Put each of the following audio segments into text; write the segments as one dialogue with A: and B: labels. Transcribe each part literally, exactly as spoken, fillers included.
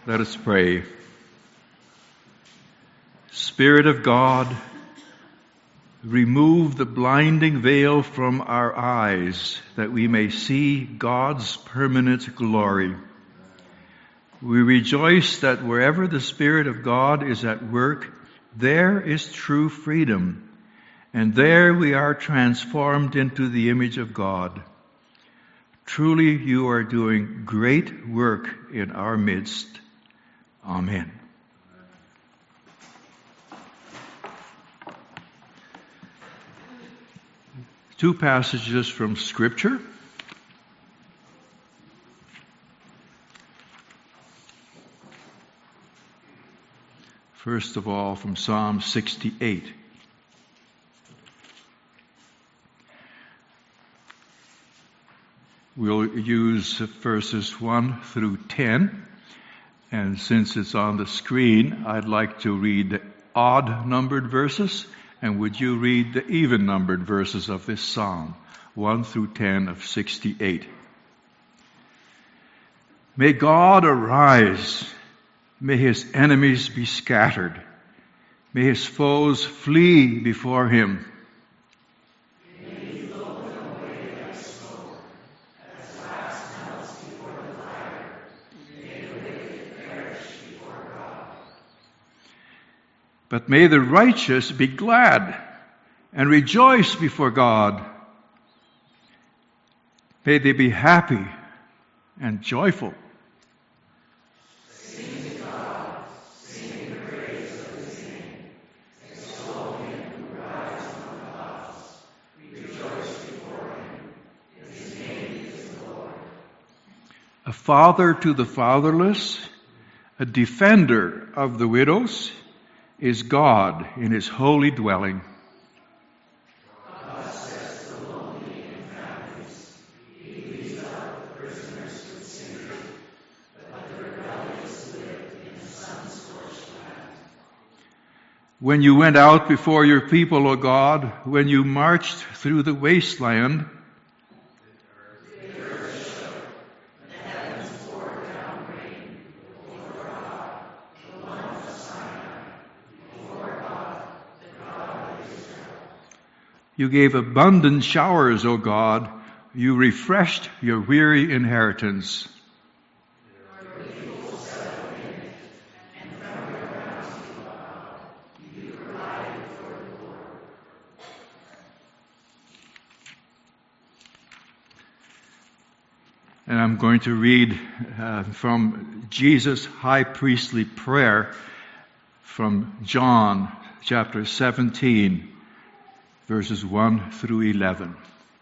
A: Let us pray. Spirit of God, remove the blinding veil from our eyes that we may see God's permanent glory. We rejoice that wherever the Spirit of God is at work, there is true freedom, and there we are transformed into the image of God. Truly, you are doing great work in our midst. Amen. Two passages from Scripture. First of all, from Psalm sixty-eight. We'll use verses one through ten. And since it's on the screen, I'd like to read the odd-numbered verses. And would you read the even-numbered verses of this psalm, one through ten of sixty-eight? May God arise. May his enemies be scattered. May his foes flee before him. But may the righteous be glad and rejoice before God. May they be happy and joyful.
B: Sing to God, sing the praise of his name. Extol him who rides on the clouds. Rejoice before him. His name is the Lord.
A: A father to the fatherless, a defender of the widows, is God in his holy dwelling.
B: God sets the lonely in families. He leads out the prisoners with singing, but the rebellious live in the sun-scorched land.
A: When you went out before your people, O God, when you marched through the wasteland, you gave abundant showers, O God. You refreshed your weary inheritance.
B: Your people settle in it, and from your bounty, O God, you provide for the Lord.
A: And I'm going to read uh, from Jesus' high priestly prayer from John chapter seventeen. Verses one through eleven.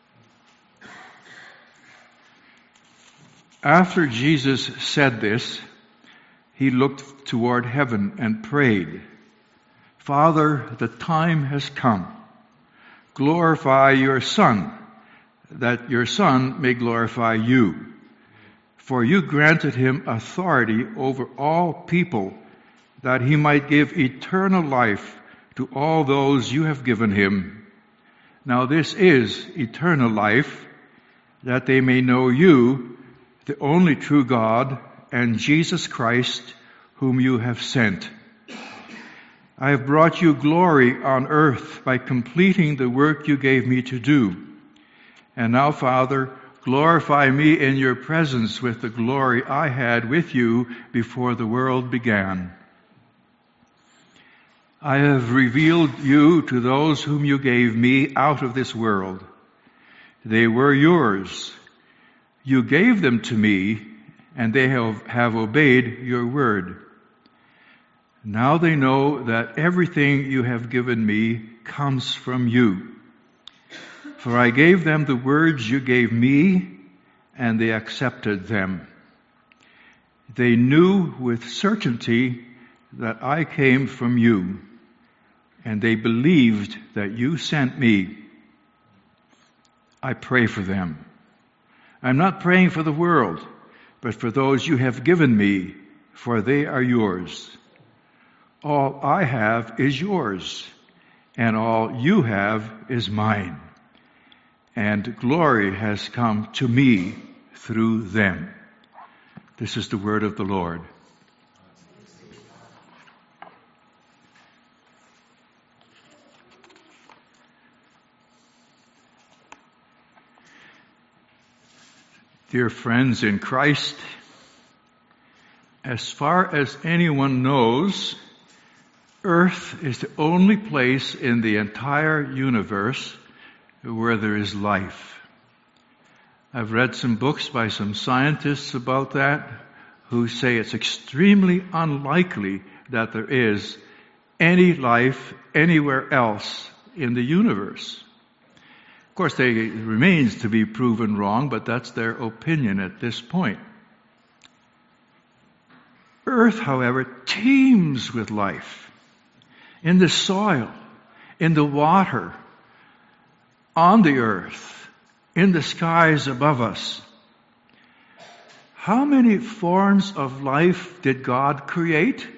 A: After Jesus said this, he looked toward heaven and prayed, Father, the time has come. Glorify your Son, that your Son may glorify you. For you granted him authority over all people, that he might give eternal life to all those you have given him. Now this is eternal life, that they may know you, the only true God, and Jesus Christ, whom you have sent. I have brought you glory on earth by completing the work you gave me to do. And now, Father, glorify me in your presence with the glory I had with you before the world began. I have revealed you to those whom you gave me out of this world. They were yours. You gave them to me, and they have, have obeyed your word. Now they know that everything you have given me comes from you. For I gave them the words you gave me, and they accepted them. They knew with certainty that I came from you, and they believed that you sent me. I pray for them. I'm not praying for the world, but for those you have given me, for they are yours. All I have is yours, and all you have is mine. And glory has come to me through them. This is the word of the Lord. Dear friends in Christ, as far as anyone knows, Earth is the only place in the entire universe where there is life. I've read some books by some scientists about that who say it's extremely unlikely that there is any life anywhere else in the universe. Of course, they, it remains to be proven wrong, but that's their opinion at this point. Earth, however, teems with life. In the soil, in the water, on the earth, in the skies above us. How many forms of life did God create?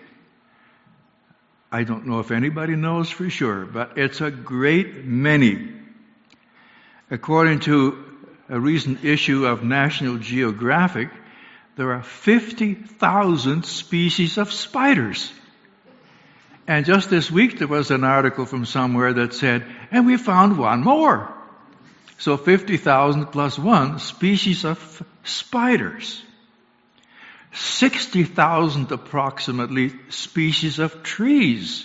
A: I don't know if anybody knows for sure, but it's a great many. According to a recent issue of National Geographic, there are fifty thousand species of spiders. And just this week there was an article from somewhere that said, and we found one more. So fifty thousand plus one species of spiders. sixty thousand approximately species of trees.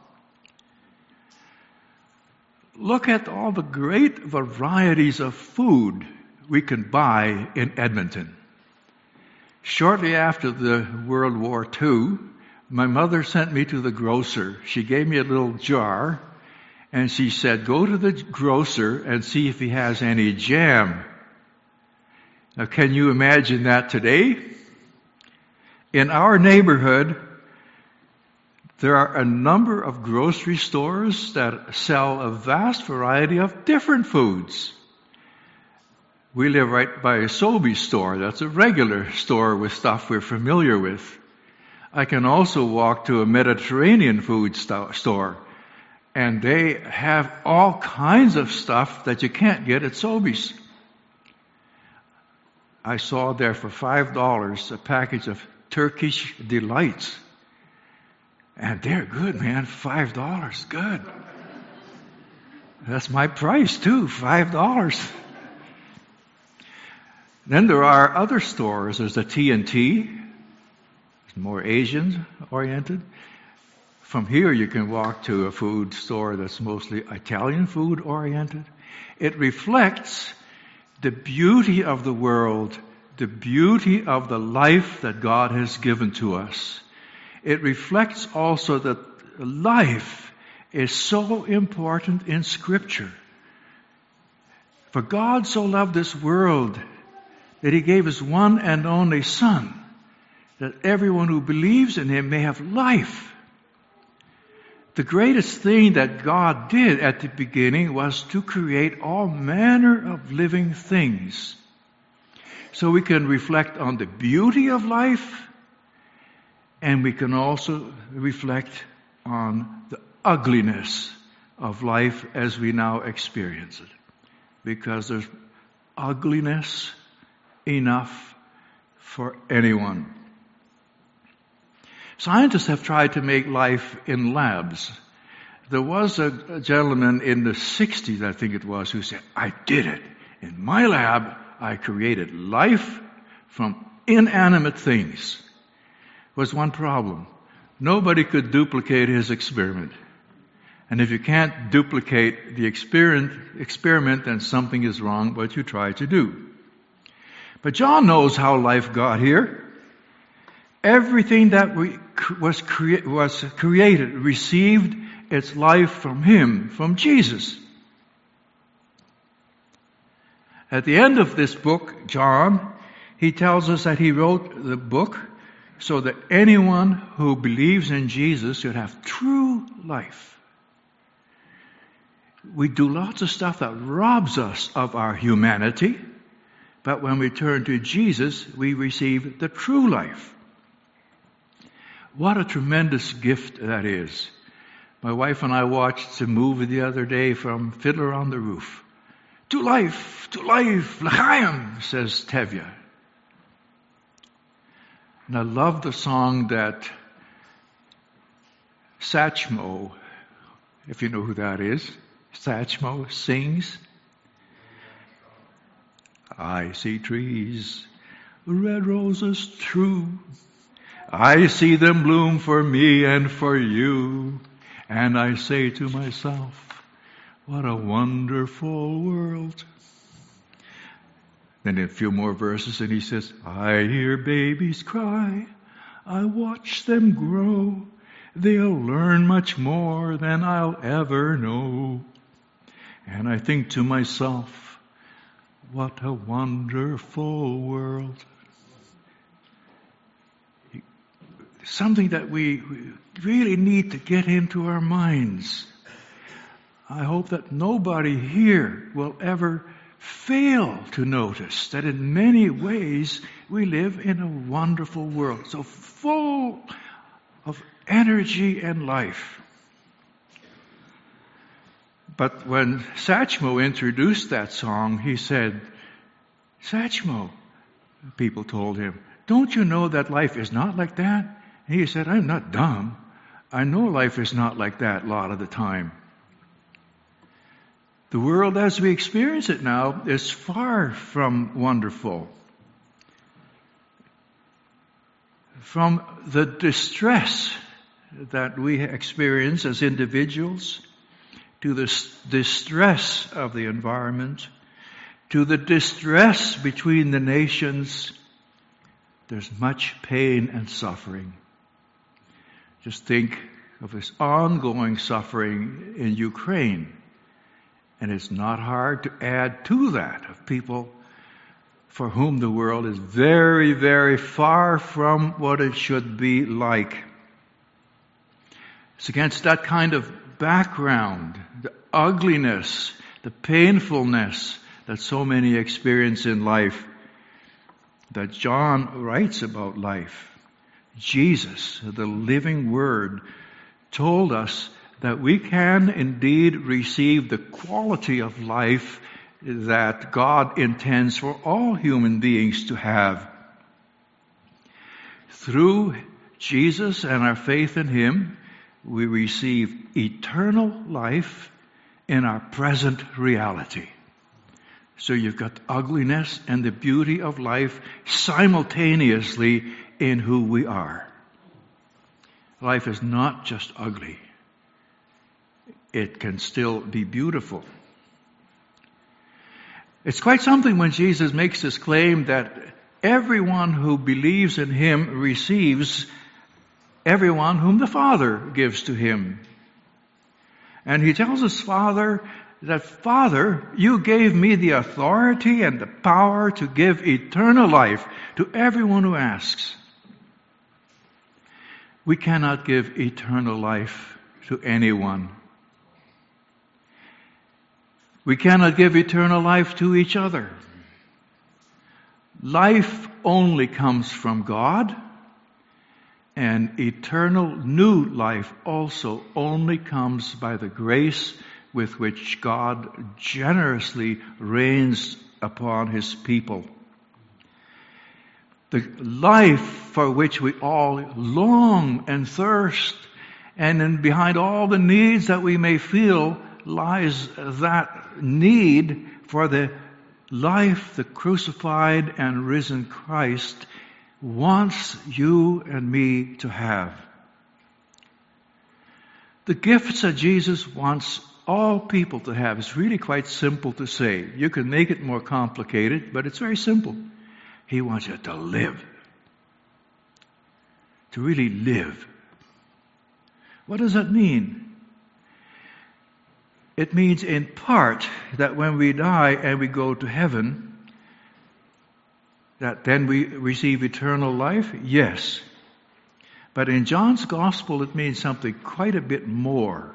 A: Look at all the great varieties of food we can buy in Edmonton. Shortly after the World War Two, my mother sent me to the grocer. She gave me a little jar, and she said, go to the grocer and see if he has any jam. Now, can you imagine that today? In our neighborhood, there are a number of grocery stores that sell a vast variety of different foods. We live right by a Sobeys store. That's a regular store with stuff we're familiar with. I can also walk to a Mediterranean food st- store, and they have all kinds of stuff that you can't get at Sobeys. I saw there for five dollars a package of Turkish delights. And they're good, man. Five dollars. Good. That's my price, too. Five dollars. Then there are other stores. There's a T and T. It's more Asian-oriented. From here, you can walk to a food store that's mostly Italian food-oriented. It reflects the beauty of the world, the beauty of the life that God has given to us. It reflects also that life is so important in Scripture. For God so loved this world that He gave His one and only Son, that everyone who believes in Him may have life. The greatest thing that God did at the beginning was to create all manner of living things. So we can reflect on the beauty of life, and we can also reflect on the ugliness of life as we now experience it. Because there's ugliness enough for anyone. Scientists have tried to make life in labs. There was a, a gentleman in the sixties, I think it was, who said, I did it. In my lab, I created life from inanimate things. There was one problem. Nobody could duplicate his experiment. And if you can't duplicate the experiment, experiment, then something is wrong what you try to do. But John knows how life got here. Everything that we, was, crea- was created received its life from Him, from Jesus. At the end of this book, John, he tells us that he wrote the book so that anyone who believes in Jesus should have true life. We do lots of stuff that robs us of our humanity, but when we turn to Jesus, we receive the true life. What a tremendous gift that is. My wife and I watched a movie the other day from Fiddler on the Roof. To life, to life, l'chaim, says Tevye. And I love the song that Satchmo, if you know who that is, Satchmo sings. I see trees, red roses true. I see them bloom for me and for you. And I say to myself, what a wonderful world. Then a few more verses and he says, I hear babies cry. I watch them grow. They'll learn much more than I'll ever know. And I think to myself, what a wonderful world. Something that we really need to get into our minds. I hope that nobody here will ever fail to notice that in many ways we live in a wonderful world, so full of energy and life. But when Satchmo introduced that song, he said, Satchmo, people told him, don't you know that life is not like that? And he said, I'm not dumb. I know life is not like that a lot of the time. The world as we experience it now is far from wonderful. From the distress that we experience as individuals, to the distress of the environment, to the distress between the nations, there's much pain and suffering. Just think of this ongoing suffering in Ukraine. And it's not hard to add to that of people for whom the world is very, very far from what it should be like. It's against that kind of background, the ugliness, the painfulness that so many experience in life, that John writes about life. Jesus, the living Word, told us that we can indeed receive the quality of life that God intends for all human beings to have. Through Jesus and our faith in Him, we receive eternal life in our present reality. So you've got the ugliness and the beauty of life simultaneously in who we are. Life is not just ugly. It can still be beautiful. It's quite something when Jesus makes this claim that everyone who believes in Him receives everyone whom the Father gives to Him. And He tells His Father that, Father, you gave me the authority and the power to give eternal life to everyone who asks. We cannot give eternal life to anyone. We cannot give eternal life to each other. Life only comes from God, and eternal new life also only comes by the grace with which God generously rains upon His people. The life for which we all long and thirst, and in behind all the needs that we may feel lies that need for the life the crucified and risen Christ wants you and me to have. The gifts that Jesus wants all people to have is really quite simple to say. You can make it more complicated, but it's very simple. He wants you to live. To really live. What does that mean? It means in part that when we die and we go to heaven, that then we receive eternal life? Yes. But in John's Gospel it means something quite a bit more.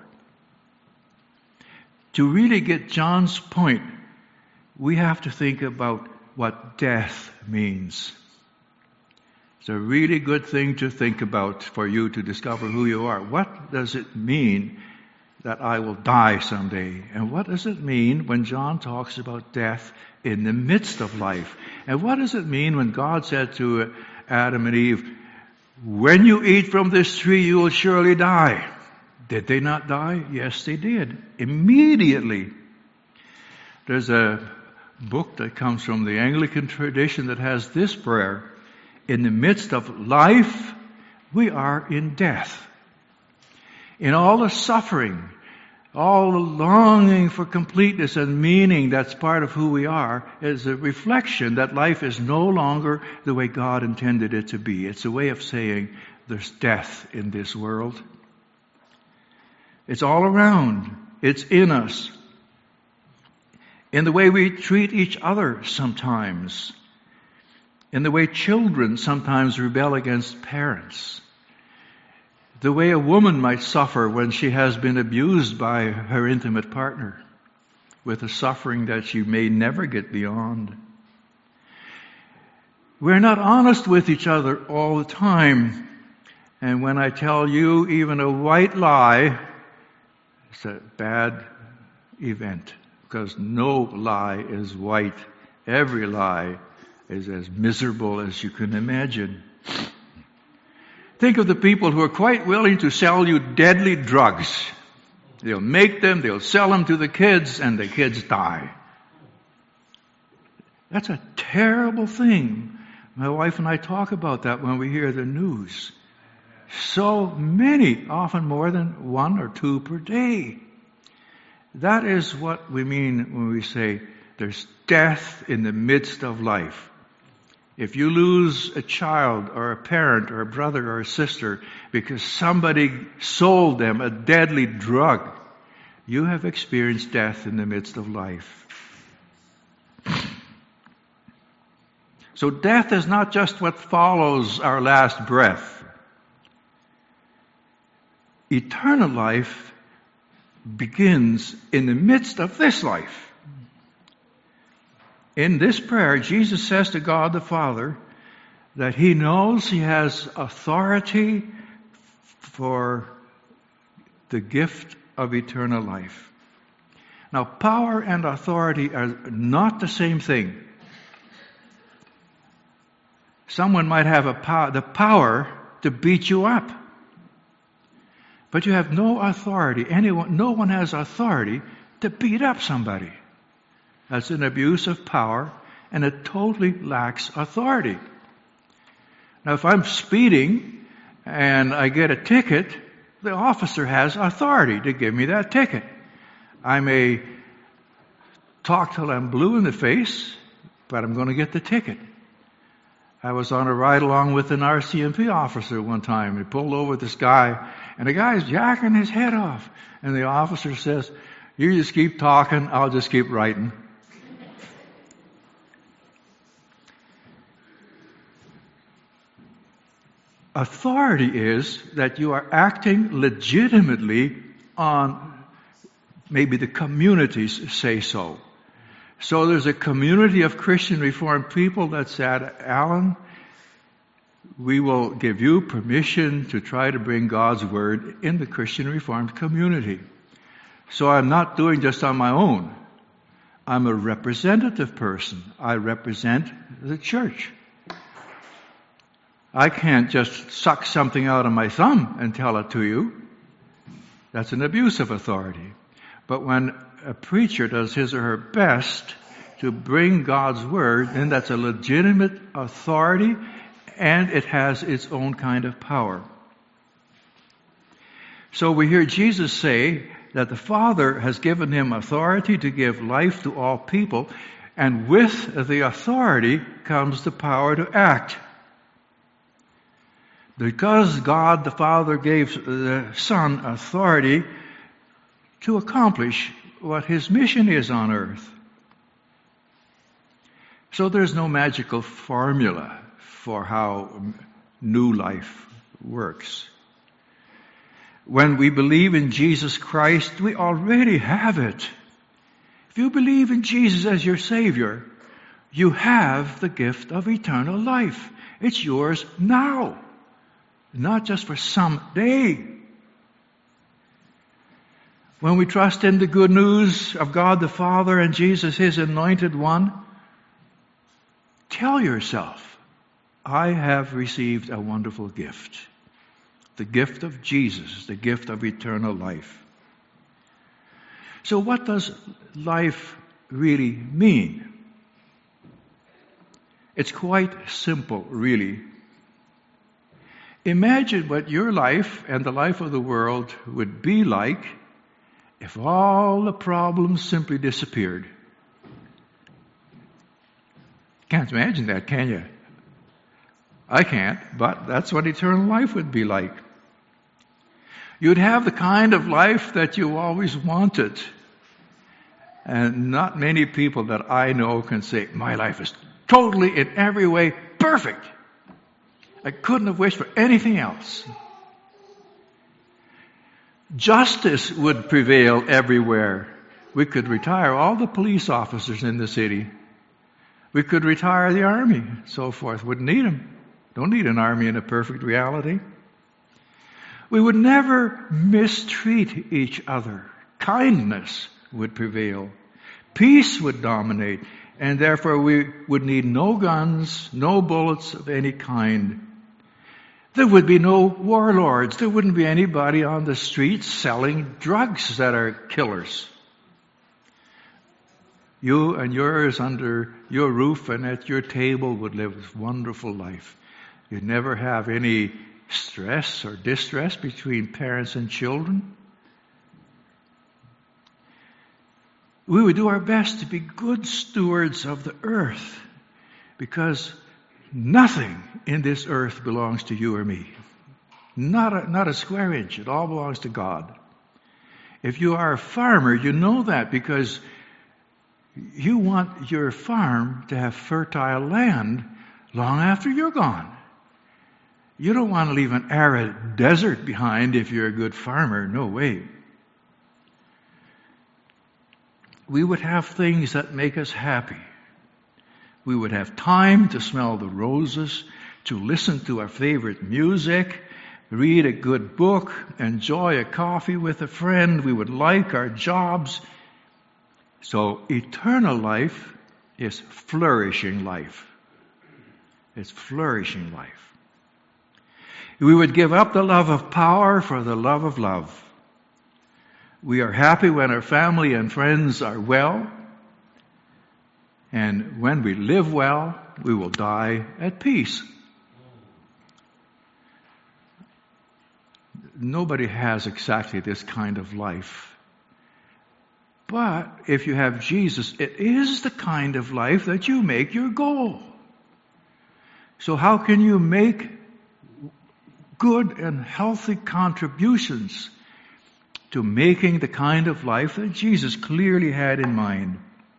A: To really get John's point, we have to think about what death means. It's a really good thing to think about for you to discover who you are. What does it mean that I will die someday? And what does it mean when John talks about death in the midst of life? And what does it mean when God said to Adam and Eve, when you eat from this tree, you will surely die? Did they not die? Yes, they did. Immediately. There's a book that comes from the Anglican tradition that has this prayer: in the midst of life, we are in death. In all the suffering, all the longing for completeness and meaning that's part of who we are, is a reflection that life is no longer the way God intended it to be. It's a way of saying there's death in this world. It's all around. It's in us. In the way we treat each other sometimes. In the way children sometimes rebel against parents. The way a woman might suffer when she has been abused by her intimate partner, with a suffering that she may never get beyond. We're not honest with each other all the time. And when I tell you even a white lie, it's a bad event, because no lie is white. Every lie is as miserable as you can imagine. Think of the people who are quite willing to sell you deadly drugs. They'll make them, they'll sell them to the kids, and the kids die. That's a terrible thing. My wife and I talk about that when we hear the news. So many, often more than one or two per day. That is what we mean when we say there's death in the midst of life. If you lose a child or a parent or a brother or a sister because somebody sold them a deadly drug, you have experienced death in the midst of life. So death is not just what follows our last breath. Eternal life begins in the midst of this life. In this prayer, Jesus says to God the Father that He knows He has authority for the gift of eternal life. Now, power and authority are not the same thing. Someone might have a pow- the power to beat you up, but you have no authority. Anyone, no one has authority to beat up somebody. That's an abuse of power, and it totally lacks authority. Now, if I'm speeding and I get a ticket, the officer has authority to give me that ticket. I may talk till I'm blue in the face, but I'm going to get the ticket. I was on a ride along with an R C M P officer one time. He pulled over this guy, and the guy's jacking his head off. And the officer says, "You just keep talking, I'll just keep writing." Authority is that you are acting legitimately on, maybe the communities say so. So there's a community of Christian Reformed people that said, "Alan, we will give you permission to try to bring God's Word in the Christian Reformed community." So I'm not doing just on my own. I'm a representative person. I represent the church. I can't just suck something out of my thumb and tell it to you. That's an abuse of authority. But when a preacher does his or her best to bring God's Word, then that's a legitimate authority, and it has its own kind of power. So we hear Jesus say that the Father has given Him authority to give life to all people, and with the authority comes the power to act. Because God the Father gave the Son authority to accomplish what His mission is on earth. So there's no magical formula for how new life works. When we believe in Jesus Christ, we already have it. If you believe in Jesus as your Savior, you have the gift of eternal life. It's yours now. Not just for some day. When we trust in the good news of God the Father and Jesus, His anointed one, tell yourself, I have received a wonderful gift. The gift of Jesus, the gift of eternal life. So what does life really mean? It's quite simple, really. Imagine what your life and the life of the world would be like if all the problems simply disappeared. Can't imagine that, can you? I can't, but that's what eternal life would be like. You'd have the kind of life that you always wanted. And not many people that I know can say, my life is totally, in every way, perfect. I couldn't have wished for anything else. Justice would prevail everywhere. We could retire all the police officers in the city. We could retire the army, so forth. Wouldn't need them. Don't need an army in a perfect reality. We would never mistreat each other. Kindness would prevail. Peace would dominate. And therefore we would need no guns, no bullets of any kind. There would be no warlords. There wouldn't be anybody on the streets selling drugs that are killers. You and yours under your roof and at your table would live a wonderful life. You'd never have any stress or distress between parents and children. We would do our best to be good stewards of the earth, because nothing in this earth belongs to you or me. Not a, not a square inch. It all belongs to God. If you are a farmer, you know that, because you want your farm to have fertile land long after you're gone. You don't want to leave an arid desert behind if you're a good farmer. No way. We would have things that make us happy. We would have time to smell the roses, to listen to our favorite music, read a good book, enjoy a coffee with a friend. We would like our jobs. So eternal life is flourishing life. It's flourishing life. We would give up the love of power for the love of love. We are happy when our family and friends are well. And when we live well, we will die at peace. Nobody has exactly this kind of life. But if you have Jesus, it is the kind of life that you make your goal. So how can you make good and healthy contributions to making the kind of life that Jesus clearly had in mind?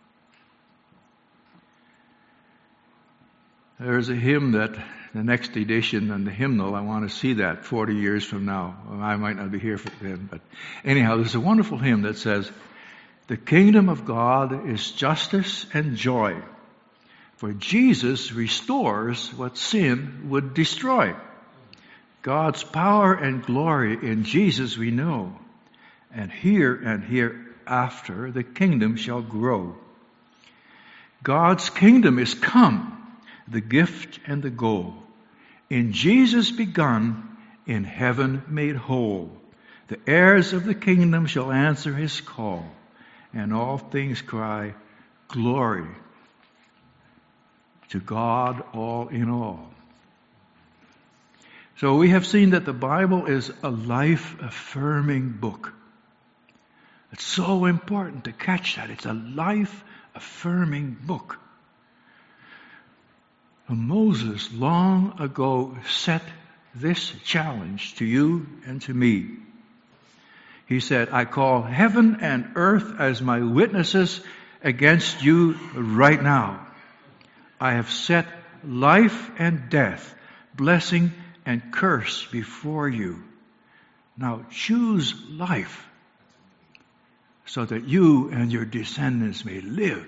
A: There's a hymn that, the next edition and the hymnal, I want to see that forty years from now. I might not be here for then, but anyhow, there's a wonderful hymn that says, "The kingdom of God is justice and joy, for Jesus restores what sin would destroy. God's power and glory in Jesus we know, and here and hereafter the kingdom shall grow. God's kingdom is come, the gift and the goal. In Jesus begun, in heaven made whole. The heirs of the kingdom shall answer his call, and all things cry, glory to God all in all." So we have seen that the Bible is a life-affirming book. It's so important to catch that. It's a life-affirming book. Moses long ago set this challenge to you and to me. He said, "I call heaven and earth as my witnesses against you right now. I have set life and death, blessing and curse before you. Now choose life so that you and your descendants may live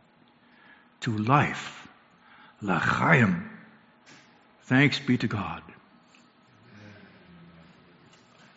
A: to life." L'chaim. Thanks be to God.